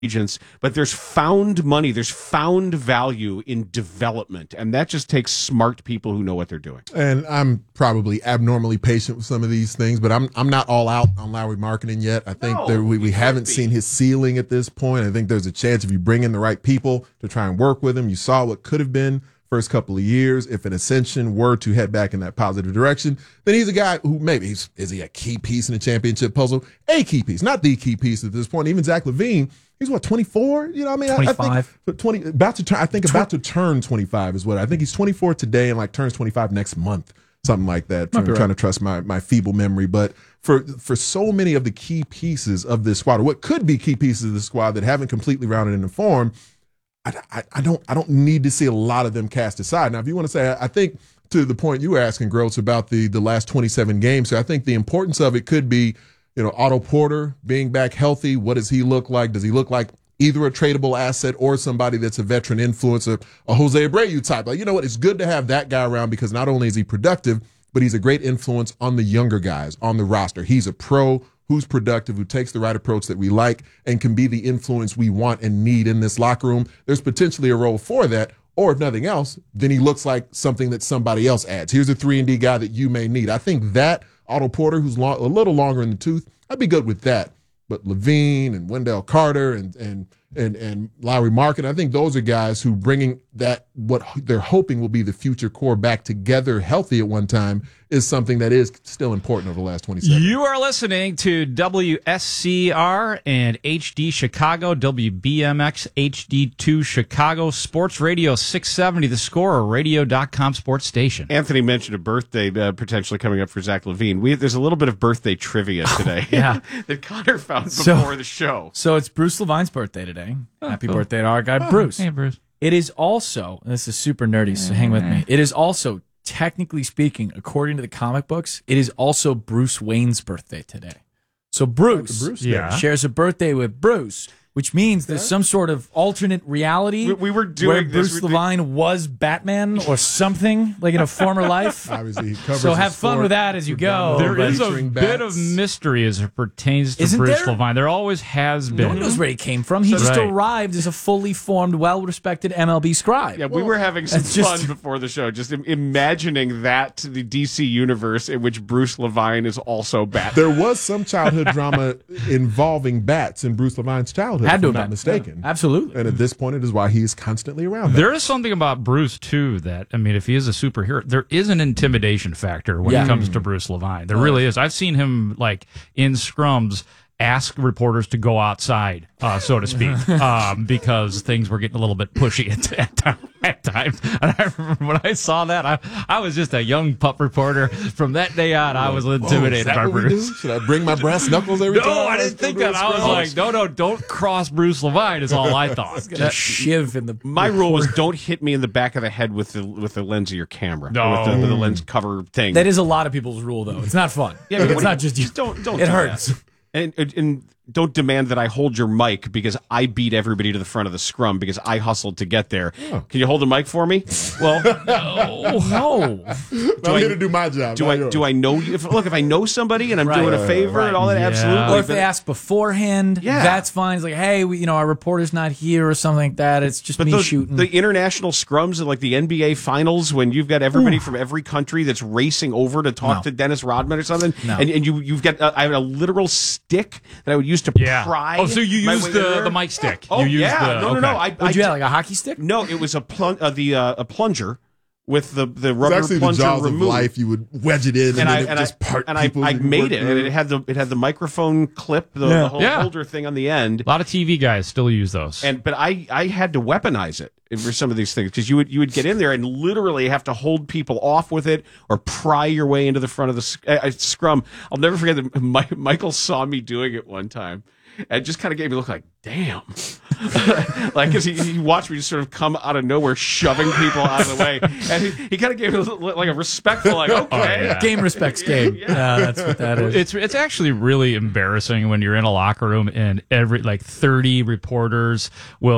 agents, but there's found money, there's found value in development, and that just takes smart people who know what they're doing. And I'm probably abnormally patient with some of these things, but I'm not all out on Lauri Markkanen yet. I think we haven't seen his ceiling at this point. I think there's a chance if you bring in the right people to try and work with him. You saw what could have been first couple of years. If an ascension were to head back in that positive direction, then he's a guy who maybe is he a key piece in the championship puzzle? A key piece, not the key piece at this point. Even Zach LaVine, he's what, 24? You know what I mean? 25. I think about to turn 25 is what I think. He's 24 today and turns 25 next month, something like that. I'm trying to trust my feeble memory, but for so many of the key pieces of this squad, or what could be key pieces of the squad that haven't completely rounded into form, I don't need to see a lot of them cast aside. Now, if you want to say, I think to the point you were asking, Gross, about the last 27 games, so I think the importance of it could be, Otto Porter being back healthy. What does he look like? Does he look like either a tradable asset or somebody that's a veteran influencer, a Jose Abreu type? You know what? It's good to have that guy around because not only is he productive, but he's a great influence on the younger guys on the roster. He's a pro who's productive, who takes the right approach that we like and can be the influence we want and need in this locker room. There's potentially a role for that, or if nothing else, then he looks like something that somebody else adds. Here's a 3-and-D guy that you may need. I think that Otto Porter, who's a little longer in the tooth, I'd be good with that. But LaVine and Wendell Carter and Lauri Markkanen, I think those are guys who bringing that, what they're hoping will be the future core back together healthy at one time, is something that is still important over the last 27. You are listening to WSCR and HD Chicago, WBMX HD2 Chicago, Sports Radio 670, The Score, or radio.com sports station. Anthony mentioned a birthday potentially coming up for Zach LaVine. There's a little bit of birthday trivia today that Connor found before the show. So it's Bruce Levine's birthday today. Happy birthday to our guy, Bruce. Hey, Bruce. It is also, and this is super nerdy, so hang with me. It is also, technically speaking, according to the comic books, it is also Bruce Wayne's birthday today. So Bruce shares a birthday with Bruce, which means there's some sort of alternate reality we were doing where this, Bruce Levine was Batman or something, like in a former life. Obviously, he covers so have fun with that as you go. There is a bit of mystery as it pertains to Bruce Levine. There always has been. No one knows where he came from. He just arrived as a fully formed, well-respected MLB scribe. Yeah, we were having some fun before the show, just imagining that the DC universe in which Bruce Levine is also Batman. There was some childhood drama involving bats in Bruce Levine's childhood. Had to if I'm not mistaken. Yeah, absolutely. And at this point, it is why he's constantly around. There is something about Bruce, too, that, I mean, if he is a superhero, there is an intimidation factor when it comes to Bruce Levine. There really is. I've seen him, in scrums, ask reporters to go outside, so to speak, because things were getting a little bit pushy at times. And I remember when I saw that, I was just a young pup reporter. From that day on, I was intimidated by Bruce. Should I bring my brass knuckles every time? No, I didn't think that. I was like, no, don't cross Bruce Levine is all I thought. That shiv in the My rule was don't hit me in the back of the head with the lens of your camera. No. With the lens cover thing. That is a lot of people's rule, though. It's not fun. Yeah, it's not just you. Don't it hurts. That. And don't demand that I hold your mic because I beat everybody to the front of the scrum because I hustled to get there. Oh. Can you hold the mic for me? Well, no. I'm here to do my job. Do I know you? If I know somebody and I'm doing a favor and all that, absolutely. Or if they ask beforehand, that's fine. It's like, hey, our reporter's not here or something like that. It's just me shooting. The international scrums and the NBA finals when you've got everybody from every country that's racing over to talk to Dennis Rodman or something, and you've got I have a literal stick that I would use to pry. Oh, so you used the mic stick? Oh, you used no. Would you have a hockey stick? No, it was a plunger with the rubber it's actually plunger the jaws removed. of life. You would wedge it in, and I made it, and it had the microphone clip, the whole holder thing on the end. A lot of TV guys still use those, but I had to weaponize it for some of these things because you would get in there and literally have to hold people off with it or pry your way into the front of the scrum. I'll never forget that Michael saw me doing it one time. And just kind of gave me a look like, damn. Because he watched me just sort of come out of nowhere, shoving people out of the way. And he kind of gave me a respectful, okay. Game respects game. That's what that is. It's actually really embarrassing when you're in a locker room and every 30 reporters will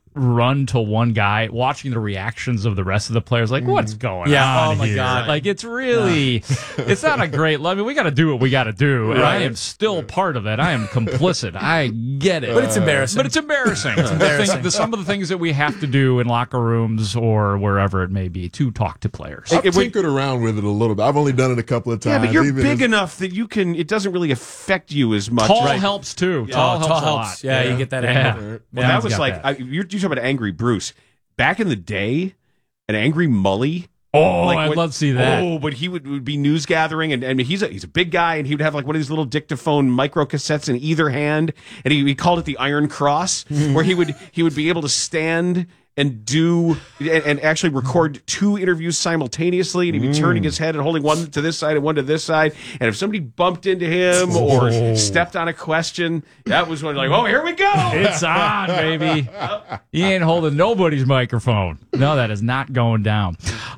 run to one guy, watching the reactions of the rest of the players, like, what's going on? Oh my here? God. Like, it's really, it's not a great, I mean, we got to do what we got to do. And I am still part of it. I am complicit. I get it. But it's embarrassing. But it's embarrassing. Some of the things that we have to do in locker rooms or wherever it may be to talk to players. I've tinkered around with it a little bit. I've only done it a couple of times. Yeah, but you're big enough that you can. It doesn't really affect you as much. Tall helps too. Tall helps a lot. Yeah, you get that angle. Well, that was like you're talking about Angry Bruce. Back in the day, an Angry Mully. Oh, I'd love to see that. Oh, but he would be news gathering, and he's a big guy, and he would have like one of these little dictaphone micro cassettes in either hand, and he called it the Iron Cross, where he would be able to stand and do and actually record 2 interviews simultaneously, and he'd be turning his head and holding one to this side and one to this side, and if somebody bumped into him or stepped on a question, that was when like, oh, here we go, it's on, baby. You ain't holding nobody's microphone. No, that is not going down.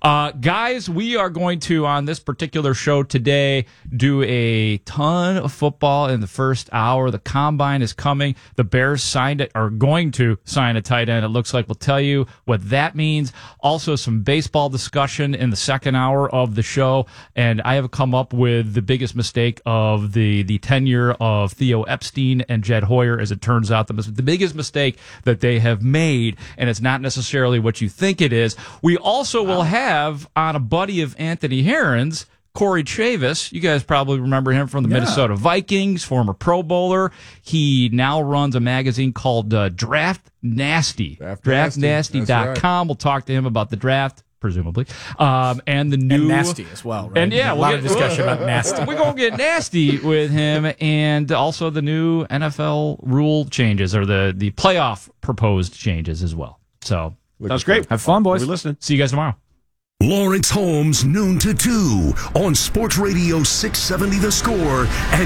Guys, we are going to, on this particular show today, do a ton of football in the first hour. The Combine is coming. The Bears are going to sign a tight end. It looks like. We'll tell you what that means. Also, some baseball discussion in the second hour of the show. And I have come up with the biggest mistake of the tenure of Theo Epstein and Jed Hoyer, as it turns out, the biggest mistake that they have made. And it's not necessarily what you think it is. We also will have on a buddy of Anthony Herron's, Corey Chavis. You guys probably remember him from the Minnesota Vikings, former Pro Bowler. He now runs a magazine called Draft Nasty. DraftNasty.com. Right. We'll talk to him about the draft, presumably, and the new and nasty as well. Right? And yeah, a lot of discussion about nasty. We're gonna get nasty with him, and also the new NFL rule changes or the playoff proposed changes as well. So sounds great. Have fun, boys. We're listening. See you guys tomorrow. Lawrence Holmes, noon to 2 on Sports Radio 670 The Score and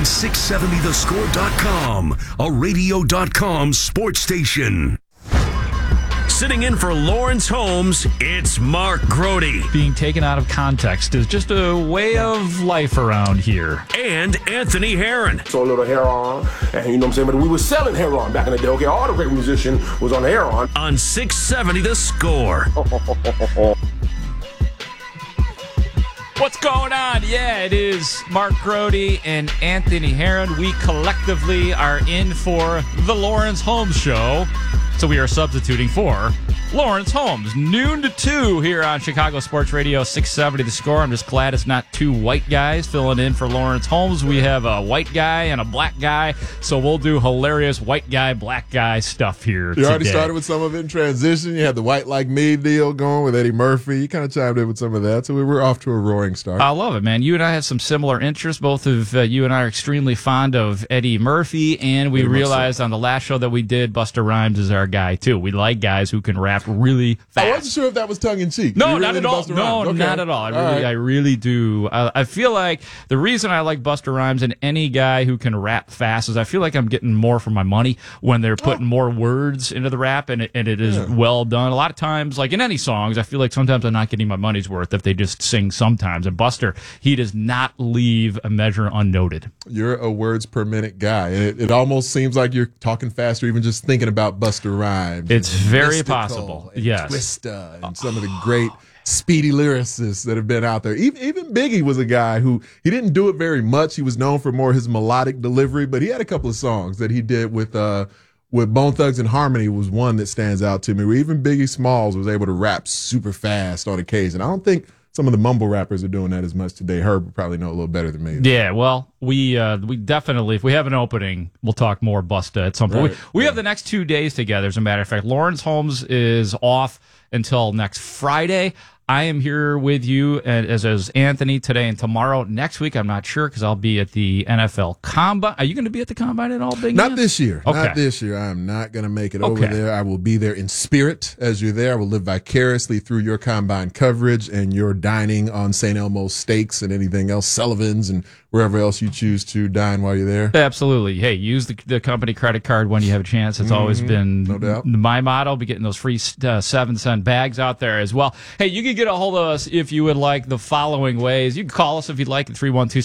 670thescore.com, a radio.com sports station. Sitting in for Lawrence Holmes, it's Mark Grody. Being taken out of context is just a way of life around here. And Anthony Herron. So a little Heron, and you know what I'm saying? But we were selling Heron back in the day. Okay, all the great musician was on Heron. On 670 The Score. What's going on? Yeah, it is Mark Grody and Anthony Herron. We collectively are in for the Lawrence Holmes Show. So we are substituting for Lawrence Holmes, noon to 2 here on Chicago Sports Radio 670 The Score. I'm just glad it's not 2 white guys filling in for Lawrence Holmes. We have a white guy and a black guy, so we'll do hilarious white guy, black guy stuff here You already started with some of it in transition. You had the white like me deal going with Eddie Murphy. You kind of chimed in with some of that, so we were off to a roaring start. I love it, man. You and I have some similar interests. Both of you and I are extremely fond of Eddie Murphy, and we realized on the last show that we did, Busta Rhymes is our guy, too. We like guys who can rap really fast. I wasn't sure if that was tongue-in-cheek. No, not at all. No, okay. Not at all. I really do. I feel like the reason I like Busta Rhymes and any guy who can rap fast is I feel like I'm getting more for my money when they're putting more words into the rap, and it is well done. A lot of times, like in any songs, I feel like sometimes I'm not getting my money's worth if they just sing sometimes. And Buster, he does not leave a measure unnoted. You're a words per minute guy, and it almost seems like you're talking faster even just thinking about Busta Rhymes. It's very possible. Yes. Twista and some of the great speedy lyricists that have been out there. Even Biggie was a guy who, he didn't do it very much. He was known for more his melodic delivery, but he had a couple of songs that he did with Bone Thugs and Harmony was one that stands out to me, where even Biggie Smalls was able to rap super fast on occasion. I don't think some of the mumble rappers are doing that as much today. Herb would probably know a little better than me. Yeah, well, we definitely, if we have an opening, we'll talk more Busta at some point. Right. We have the next 2 days together, as a matter of fact. Lawrence Holmes is off until next Friday. I am here with you as Anthony today and tomorrow. Next week, I'm not sure because I'll be at the NFL Combine. Are you going to be at the Combine at all, Big Not Man? this year. Okay. Not this year. I am not going to make it over there. I will be there in spirit as you're there. I will live vicariously through your Combine coverage and your dining on St. Elmo's Steaks and anything else, Sullivan's and wherever else you choose to dine while you're there. Absolutely. Hey, use the company credit card when you have a chance. It's always been no doubt. my motto. Be getting those free 7-cent bags out there as well. Hey, you can get a hold of us if you would like the following ways. You can call us if you'd like at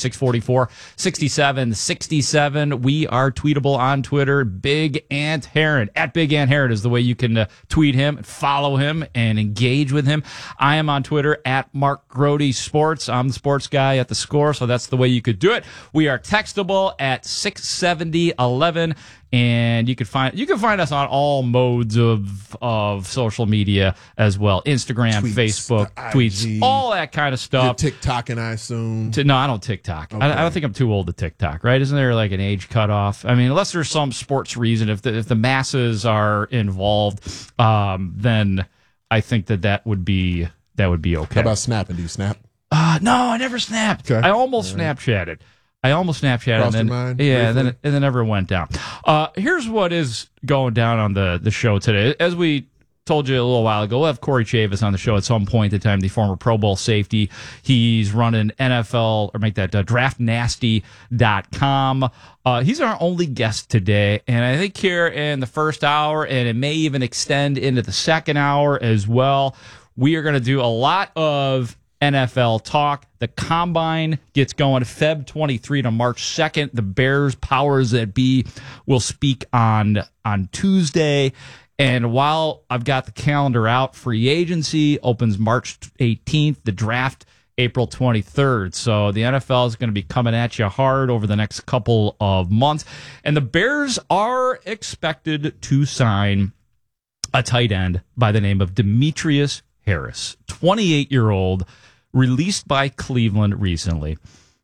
312-644-6767. We are tweetable on Twitter. Big Ant Heron. At Big Ant Heron is the way you can tweet him, follow him, and engage with him. I am on Twitter at Mark Grody Sports. I'm the sports guy at The Score, so that's the way you could do it. We are textable at 67011. And you can find us on all modes of social media as well. Instagram, tweets, Facebook, tweets, all that kind of stuff. You're TikToking, I assume. No, I don't TikTok. Okay. I don't think I'm too old to TikTok, right? Isn't there like an age cutoff? I mean, unless there's some sports reason, if the masses are involved, then I think that would be okay. How about snapping? Do you snap? No, I never snapped. Okay. I almost Snapchatted. And then it never went down. Here's what is going down on the show today. As we told you a little while ago, we'll have Corey Chavis on the show at some point in time, the former Pro Bowl safety. He's running NFL, or make that draftnasty.com. He's our only guest today. And I think here in the first hour, and it may even extend into the second hour as well, we are going to do a lot of NFL talk. The Combine gets going Feb 23 to March 2nd. The Bears powers that be will speak on Tuesday. And while I've got the calendar out, free agency opens March 18th. The draft April 23rd. So the NFL is going to be coming at you hard over the next couple of months. And the Bears are expected to sign a tight end by the name of Demetrius Harris, 28-year-old, released by Cleveland recently.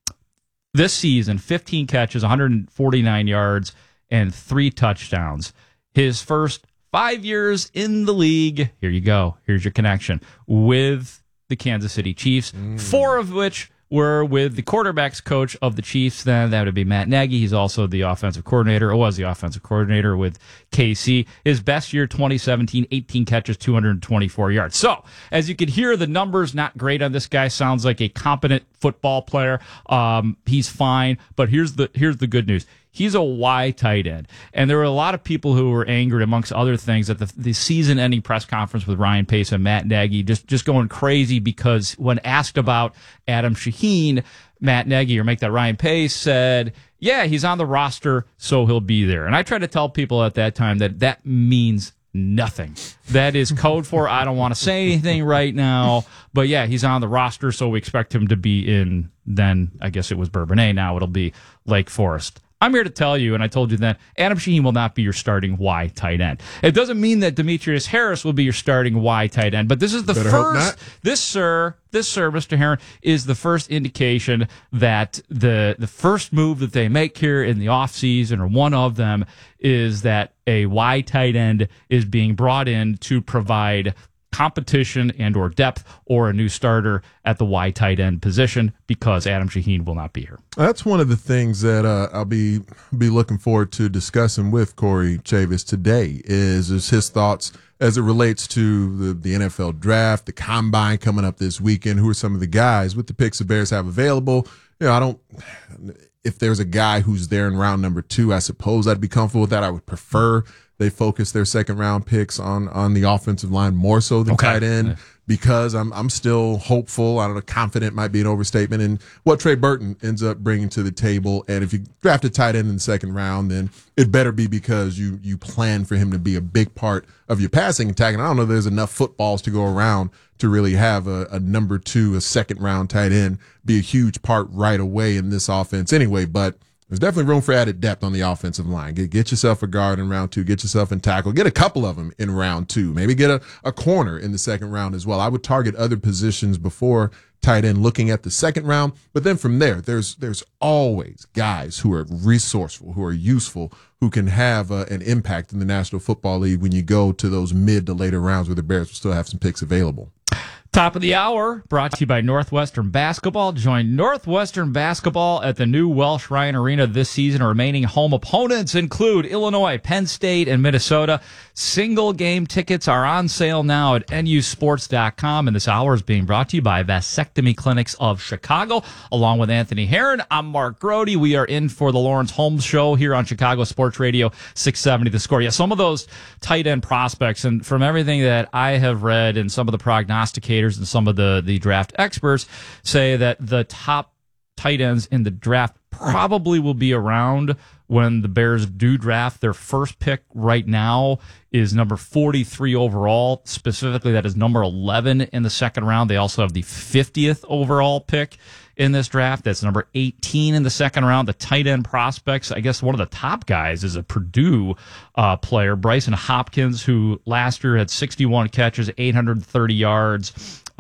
This season, 15 catches, 149 yards, and 3 touchdowns. His first 5 years in the league, here you go, here's your connection, with the Kansas City Chiefs, 4 of which were with the quarterbacks coach of the Chiefs then. That would be Matt Nagy. He's also the offensive coordinator, or was the offensive coordinator with KC. His best year, 2017, 18 catches, 224 yards. So, as you can hear, the numbers not great on this guy. Sounds like a competent football player. He's fine, but here's the good news. He's a Y tight end. And there were a lot of people who were angry, amongst other things, at the season-ending press conference with Ryan Pace and Matt Nagy, just going crazy because when asked about Adam Shaheen, Matt Nagy, or make that Ryan Pace, said, yeah, he's on the roster, so he'll be there. And I tried to tell people at that time that means nothing. That is code for I don't want to say anything right now. But yeah, he's on the roster, so we expect him to be in, then I guess it was Bourbonnais. Now it'll be Lake Forest. I'm here to tell you, and I told you that Adam Shaheen will not be your starting Y tight end. It doesn't mean that Demetrius Harris will be your starting Y tight end, but this is the first. This, sir, Mr. Heron, is the first indication that the first move that they make here in the offseason, or one of them, is that a Y tight end is being brought in to provide competition and or depth, or a new starter at the Y tight end position, because Adam Shaheen will not be here. That's one of the things that I'll be looking forward to discussing with Corey Chavis today is his thoughts as it relates to the NFL draft, the Combine coming up this weekend. Who are some of the guys with the picks the Bears have available? If there's a guy who's there in round number 2, I suppose I'd be comfortable with that. I would prefer they focus their second round picks on the offensive line more so than tight end, because I'm still hopeful. I don't know, confident might be an overstatement in what Trey Burton ends up bringing to the table. And if you draft a tight end in the second round, then it better be because you plan for him to be a big part of your passing attack. And I don't know if there's enough footballs to go around to really have a number 2, a second round tight end be a huge part right away in this offense anyway. But there's definitely room for added depth on the offensive line. Get yourself a guard in round 2. Get yourself in tackle. Get a couple of them in round 2. Maybe get a corner in the second round as well. I would target other positions before tight end, looking at the second round. But then from there, there's always guys who are resourceful, who are useful, who can have an impact in the National Football League when you go to those mid to later rounds where the Bears will still have some picks available. Top of the hour, brought to you by Northwestern Basketball. Join Northwestern Basketball at the new Welsh Ryan Arena this season. Remaining home opponents include Illinois, Penn State, and Minnesota. Single game tickets are on sale now at nusports.com. And this hour is being brought to you by Vasectomy Clinics of Chicago. Along with Anthony Heron, I'm Mark Grody. We are in for the Lawrence Holmes Show here on Chicago Sports Radio 670 The Score. Yeah, some of those tight end prospects, and from everything that I have read and some of the prognosticators players and some of the draft experts say that the top tight ends in the draft probably will be around when the Bears do draft. Their first pick right now is number 43 overall. Specifically, that is number 11 in the second round. They also have the 50th overall pick in this draft. That's number 18 in the second round. The tight end prospects, I guess one of the top guys is a Purdue player, Bryson Hopkins, who last year had 61 catches, 830 yards,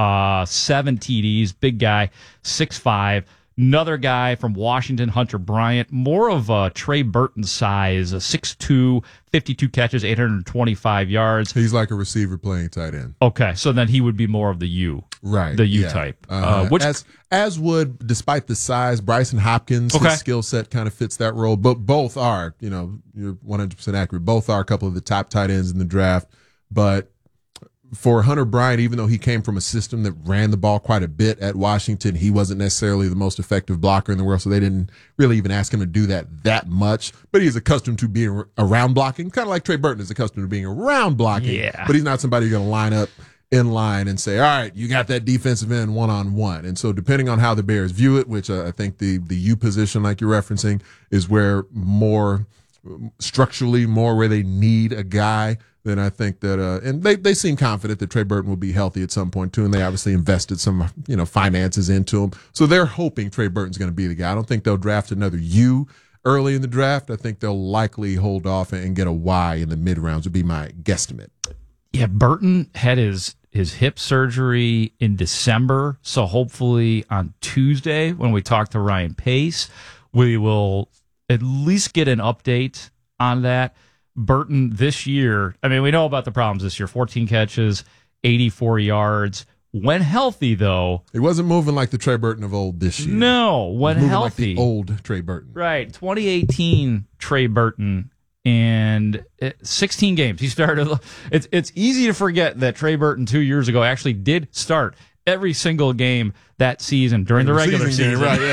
7 TDs, big guy, 6'5". Another guy from Washington, Hunter Bryant, more of a Trey Burton size, 6'2", 52 catches, 825 yards. He's like a receiver playing tight end. Okay, so then he would be more of the U. Right. The U type. As would, despite the size, Bryson Hopkins, his skill set kind of fits that role. But both are, you're 100% accurate. Both are a couple of the top tight ends in the draft. But for Hunter Bryant, even though he came from a system that ran the ball quite a bit at Washington, he wasn't necessarily the most effective blocker in the world, so they didn't really even ask him to do that much. But he's accustomed to being around blocking, kind of like Trey Burton is accustomed to being around blocking. Yeah. But he's not somebody you're going to line up in line and say, all right, you got that defensive end one-on-one. And so depending on how the Bears view it, which I think the U position, like you're referencing, is where structurally more where they need a guy, then I think that, and they seem confident that Trey Burton will be healthy at some point too, and they obviously invested some, finances into him. So they're hoping Trey Burton's going to be the guy. I don't think they'll draft another U early in the draft. I think they'll likely hold off and get a Y in the mid rounds would be my guesstimate. Yeah, Burton had his hip surgery in December, so hopefully on Tuesday when we talk to Ryan Pace, we will at least get an update on that. Burton this year, we know about the problems this year, 14 catches, 84 yards. When healthy, though. He wasn't moving like the Trey Burton of old this year. No, when healthy. Like the old Trey Burton. Right, 2018 Trey Burton. And 16 games he started. It's easy to forget that Trey Burton 2 years ago actually did start every single game that season during the regular season. Game, right,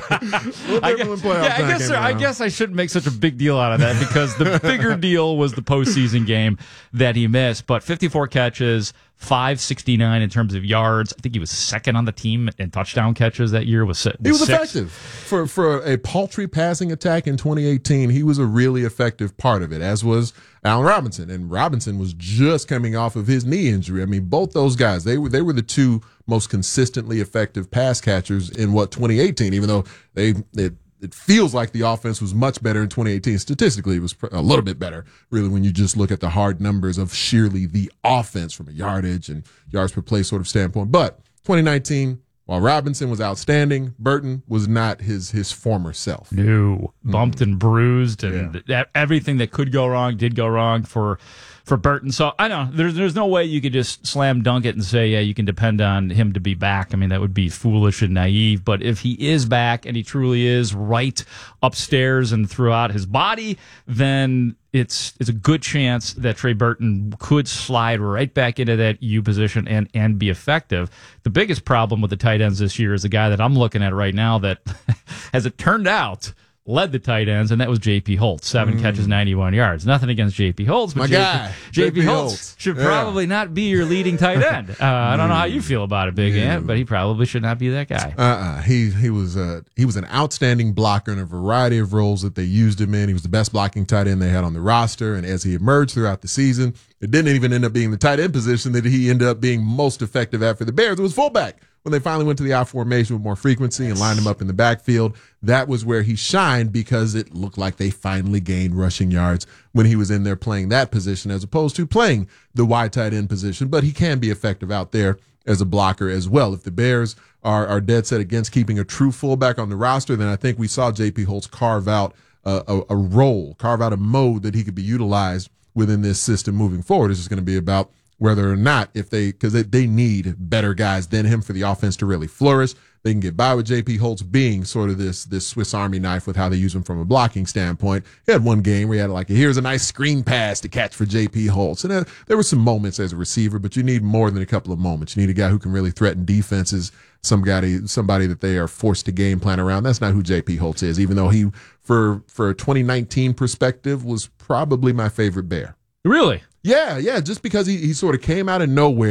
yeah. I guess I shouldn't make such a big deal out of that because the bigger deal was the postseason game that he missed. But 54 catches, 569 in terms of yards. I think he was second on the team in touchdown catches that year. He was effective for a paltry passing attack in 2018. He was a really effective part of it, as was Allen Robinson. And Robinson was just coming off of his knee injury. Both those guys, they were the two most consistently effective pass catchers in 2018, even though it feels like the offense was much better in 2018. Statistically, it was a little bit better, really, when you just look at the hard numbers of sheerly the offense from a yardage and yards per play sort of standpoint. But 2019, while Robinson was outstanding, Burton was not his former self. No, bumped and bruised, and everything that could go wrong did go wrong for Burton. So I don't know. There's no way you could just slam dunk it and say, yeah, you can depend on him to be back. That would be foolish and naive. But if he is back and he truly is right upstairs and throughout his body, then it's a good chance that Trey Burton could slide right back into that U position and be effective. The biggest problem with the tight ends this year is the guy that I'm looking at right now that, as it turned out, led the tight ends, and that was J.P. Holtz. 7 catches, 91 yards. Nothing against J.P. Holtz, but J.P. Holtz should probably not be your leading tight end. I don't know how you feel about it, Big Ant, but he probably should not be that guy. He was an outstanding blocker in a variety of roles that they used him in. He was the best blocking tight end they had on the roster, and as he emerged throughout the season, it didn't even end up being the tight end position that he ended up being most effective at for the Bears. It was fullback. When they finally went to the I formation with more frequency and lined him up in the backfield, that was where he shined because it looked like they finally gained rushing yards when he was in there playing that position as opposed to playing the wide tight end position. But he can be effective out there as a blocker as well. If the Bears are dead set against keeping a true fullback on the roster, then I think we saw J.P. Holtz carve out a role, carve out a mode that he could be utilized within this system moving forward. It's just going to be about whether or not, because they need better guys than him for the offense to really flourish. They can get by with J.P. Holtz being sort of this Swiss Army knife with how they use him from a blocking standpoint. He had one game where he had here's a nice screen pass to catch for J.P. Holtz. And there were some moments as a receiver, but you need more than a couple of moments. You need a guy who can really threaten defenses, somebody that they are forced to game plan around. That's not who J.P. Holtz is, even though he, for a 2019 perspective, was probably my favorite Bear. Really? Yeah, just because he sort of came out of nowhere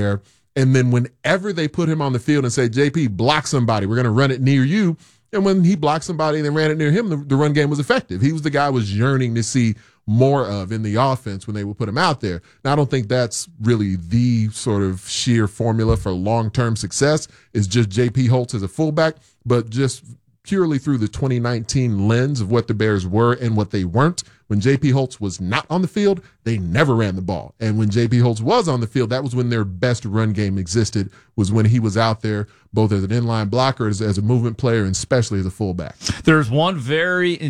And then whenever they put him on the field and say, JP, block somebody, we're going to run it near you. And when he blocked somebody and they ran it near him, the run game was effective. He was the guy I was yearning to see more of in the offense when they would put him out there. Now, I don't think that's really the sort of sheer formula for long-term success is just J.P. Holtz as a fullback, but just purely through the 2019 lens of what the Bears were and what they weren't. When J.P. Holtz was not on the field, they never ran the ball. And when J.P. Holtz was on the field, that was when their best run game existed, was when he was out there both as an inline blocker, as a movement player, and especially as a fullback. There's one very